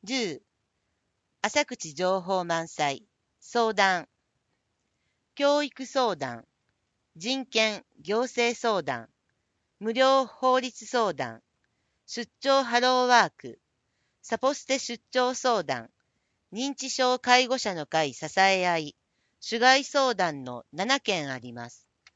10、浅口情報満載、相談、教育相談、人権行政相談、無料法律相談、出張ハローワーク、サポステ出張相談、認知症介護者の会支え合い、主外相談の7件あります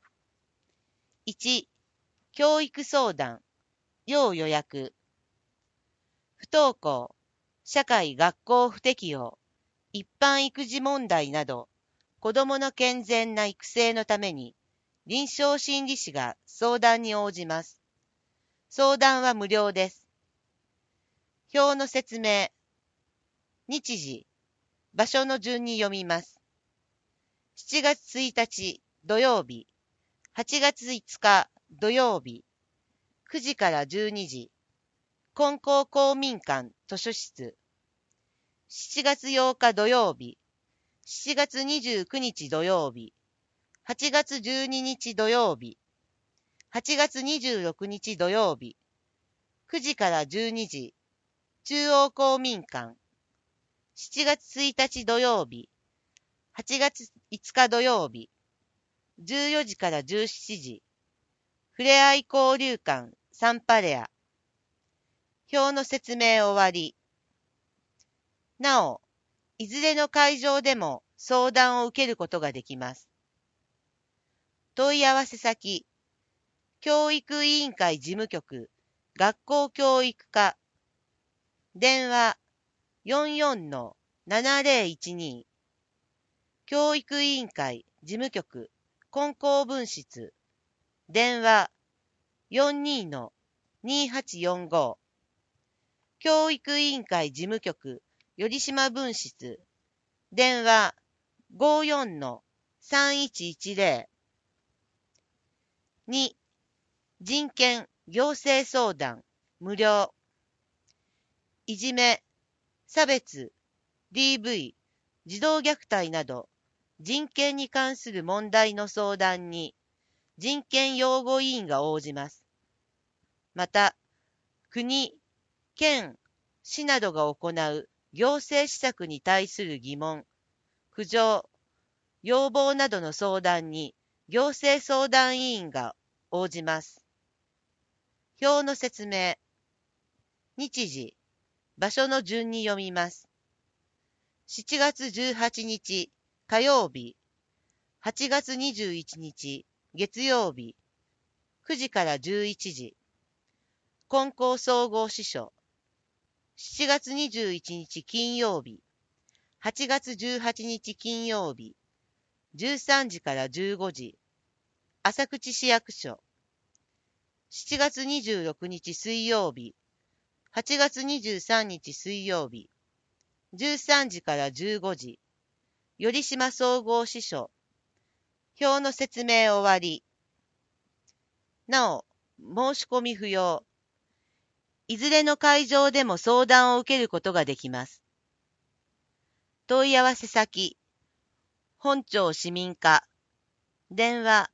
。1、教育相談、要予約。不登校、社会学校不適用、一般育児問題など、子どもの健全な育成のために、臨床心理士が相談に応じます。相談は無料です。表の説明。日時、場所の順に読みます。7月1日土曜日、8月5日土曜日、9時から12時、金光公民館図書室。7月8日土曜日、7月29日土曜日、8月12日土曜日、8月26日土曜日、9時から12時、中央公民館。7月1日土曜日、8月5日土曜日、14時から17時、ふれあい交流館サンパレア。表の説明終わり。なお、いずれの会場でも相談を受けることができます。問い合わせ先、教育委員会事務局、学校教育課、電話 44-7012、教育委員会事務局、金光分室、電話 42-2845、教育委員会事務局、頼島分室、電話 54-3110。2、人権行政相談、無料。いじめ、差別、DV、児童虐待など、人権に関する問題の相談に、人権擁護委員が応じます。また、国、県、市などが行う行政施策に対する疑問、苦情、要望などの相談に、行政相談委員が応じます。表の説明。日時、場所の順に読みます。7月18日火曜日、8月21日月曜日、9時から11時、金光総合支所。7月21日金曜日、8月18日金曜日、13時から15時、浅口市役所。7月26日水曜日、8月23日水曜日、13時から15時、頼島総合支所。表の説明終わり。なお、申し込み不要。いずれの会場でも相談を受けることができます。問い合わせ先、本庁市民課、電話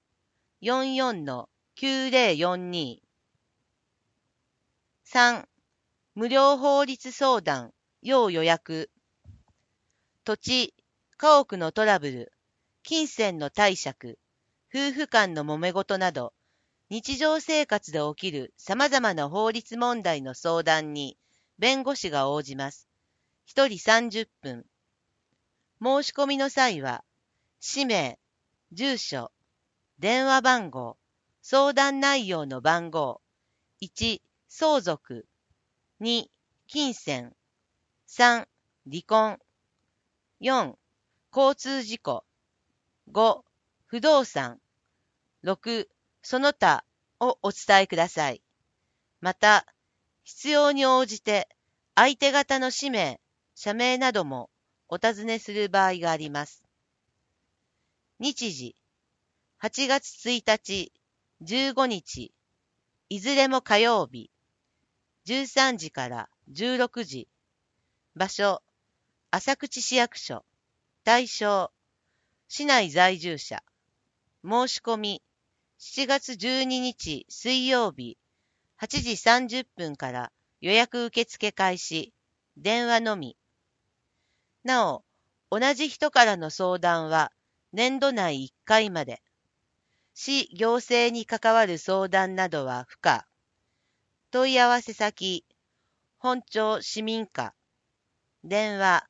44-9042。3、無料法律相談、要予約。土地、家屋のトラブル、金銭の貸借、夫婦間の揉め事など、日常生活で起きる様々な法律問題の相談に、弁護士が応じます。1人30分。申し込みの際は、氏名、住所、電話番号、相談内容の番号、1、相続、2、金銭、3、離婚、4、交通事故、5、不動産、6、その他をお伝えください。また、必要に応じて、相手方の氏名、社名などもお尋ねする場合があります。日時、8月1日、15日、いずれも火曜日、13時から16時、場所、浅口市役所、対象、市内在住者、申し込み、7月12日水曜日、8時30分から予約受付開始、 電話のみ。なお、同じ人からの相談は年度内1回まで。市行政に関わる相談などは不可。問い合わせ先、本町市民課。電話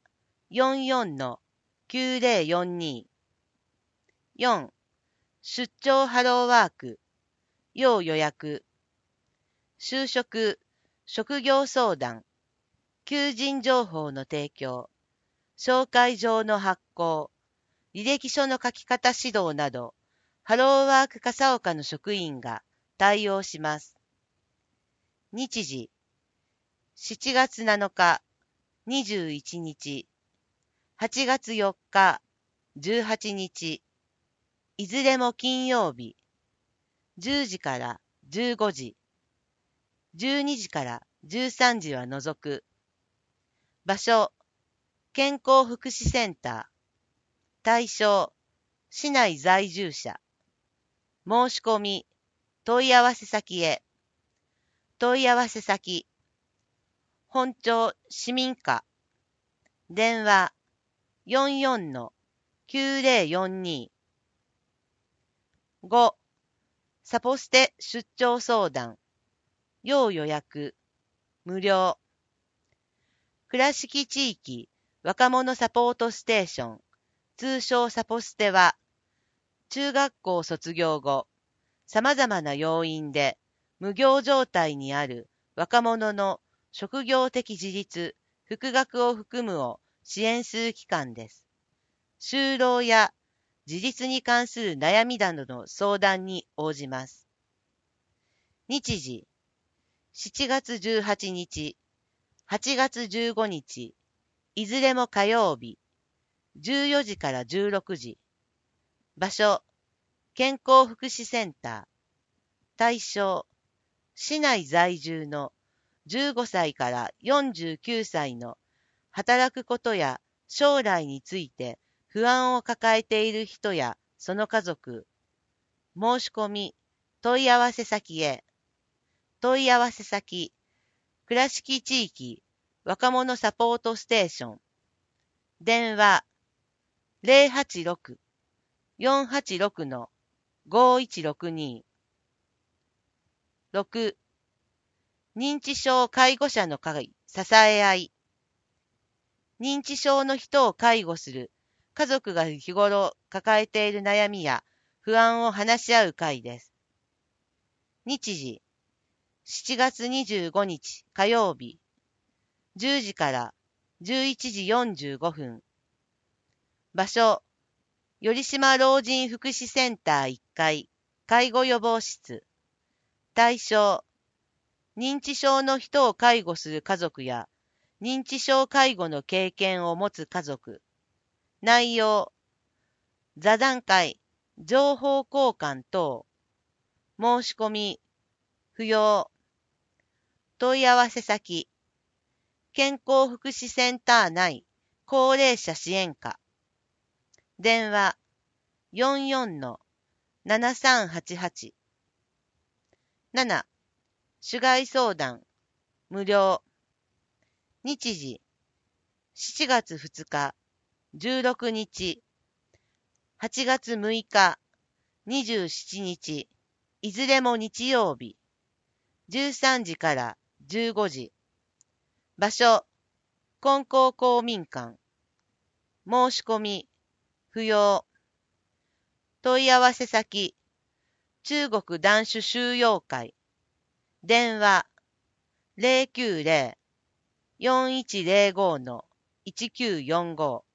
44-9042。4. 出張ハローワーク。要予約。就職、職業相談。求人情報の提供。紹介状の発行。履歴書の書き方指導など、ハローワーク笠岡の職員が対応します。日時、7月7日、21日、8月4日、18日、いずれも金曜日、10時から15時、12時から13時は除く。場所、健康福祉センター。対象、市内在住者。申し込み、問い合わせ先へ。問い合わせ先、本町市民課。電話、44-9042。5. サポステ出張相談。要予約。無料。倉敷地域若者サポートステーション。通称サポステは、中学校卒業後、様々な要因で無業状態にある若者の職業的自立、復学を含むを支援する機関です。就労や自立に関する悩みなどの相談に応じます。日時、7月18日、8月15日、いずれも火曜日、14時から16時。場所、健康福祉センター。対象、市内在住の15歳から49歳の働くことや将来について不安を抱えている人やその家族。申し込み、問い合わせ先へ。問い合わせ先、倉敷地域若者サポートステーション。電話、086-486-5162。6. 認知症介護者の会、支え合い。認知症の人を介護する家族が日頃抱えている悩みや不安を話し合う会です。日時、7月25日火曜日、10時から11時45分。場所、頼島老人福祉センター1階、介護予防室。対象、認知症の人を介護する家族や、認知症介護の経験を持つ家族。内容、座談会、情報交換等。申し込み、不要。問い合わせ先、健康福祉センター内、高齢者支援課。電話、44-7388。7. 主害相談、無料。日時、7月2日、16日、8月6日、27日、いずれも日曜日、13時から15時。場所、金光公民館。申し込み、不要。問い合わせ先、中国男子収容会。電話、090-4105-1945。